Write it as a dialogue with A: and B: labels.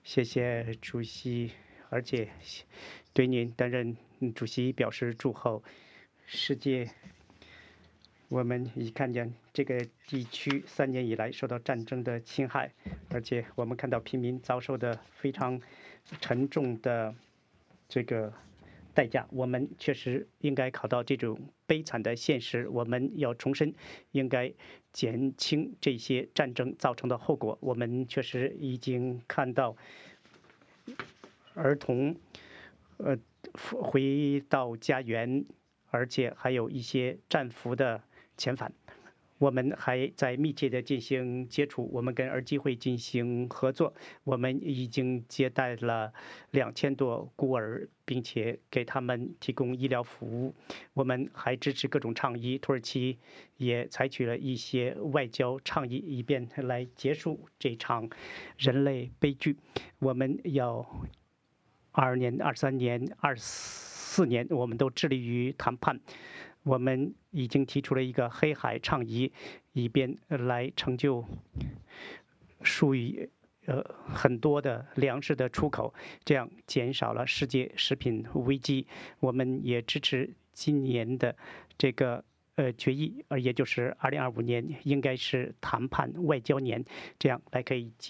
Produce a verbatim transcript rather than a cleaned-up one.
A: 谢谢主席，而且对您担任主席表示祝贺。世界，我们已看见这个地区三年以来受到战争的侵害，而且我们看到平民遭受的非常沉重的这个代价。我们确实应该考到这种悲惨的现实，我们要重申，应该减轻这些战争造成的后果。我们确实已经看到儿童呃回到家园，而且还有一些战俘的遣返。我们还在密切的进行接触，我们跟儿基会进行合作，我们已经接待了两千多孤儿，并且给他们提供医疗服务。我们还支持各种倡议，土耳其也采取了一些外交倡议，以便来结束这场人类悲剧。我们要二年、二三年、二四年，我们都致力于谈判。我们已经提出了一个黑海倡议，以便来成就数以呃很多的粮食的出口，这样减少了世界食品危机。我们也支持今年的这个呃决议，呃，也就是二零二五年应该是谈判外交年，这样来可以。